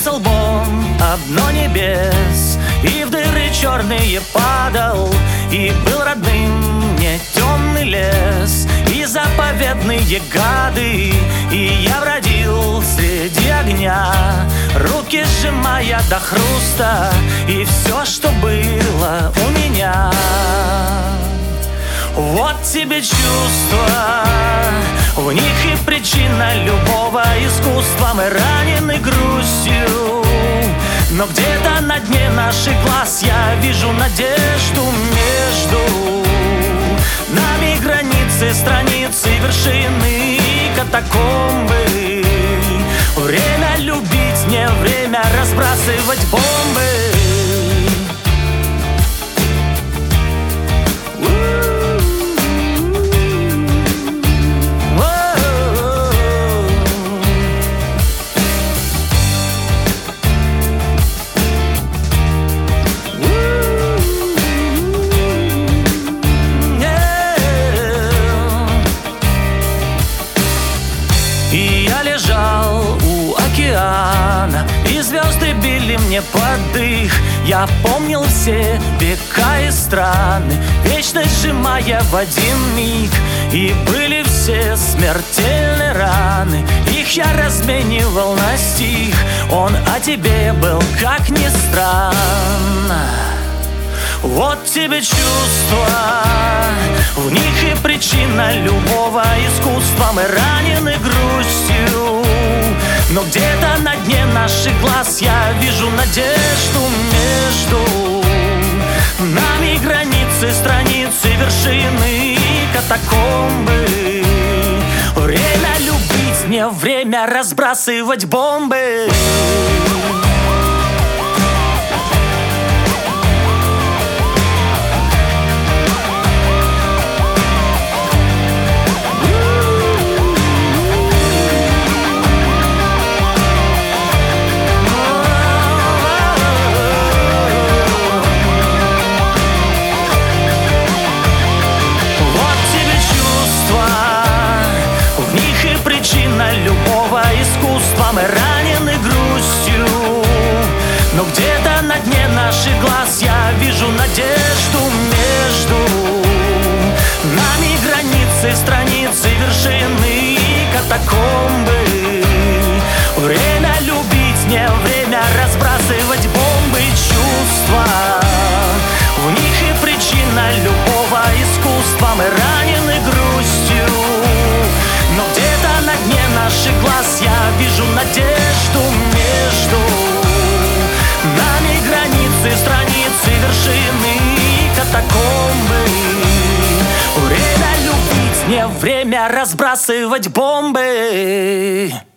Бился лбом об дно небес и в дыры черные падал. И был родным мне темный лес и заповедные гады. И я бродил среди огня, руки сжимая до хруста, и все, что было у меня. Вот тебе чувства, в них и причина любого искусства. Мы ранены грустью, но где-то на дне наших глаз я вижу надежду. Между нами границы, страницы, вершины и катакомбы. Время любить, не время разбрасывать бомбы. И я лежал у океана, и звезды били мне под дых. Я помнил все века и страны, вечность сжимая в один миг. И были все смертельные раны, их я разменивал на стих. Он о тебе был, как ни странно. Вот тебе чувства, в них и причина любого искусства. Мы ранены грустью, но где-то на дне наших глаз я вижу надежду. Между нами границы, страницы, вершины и катакомбы. Время любить, не время разбрасывать бомбы. Любого искусства мы ранены грустью, но где-то на дне наших глаз я вижу надежду. Между нами границы, страницы, вершины и катакомбы. Время любить, не время разбрасывать бомбы. Чувства, в них и причина любого искусства. Мы ранены грустью, но где-то на дне наших глаз я вижу надежду. Между нами границы, страницы, вершины и катакомбы. Время любить, не время разбрасывать бомбы.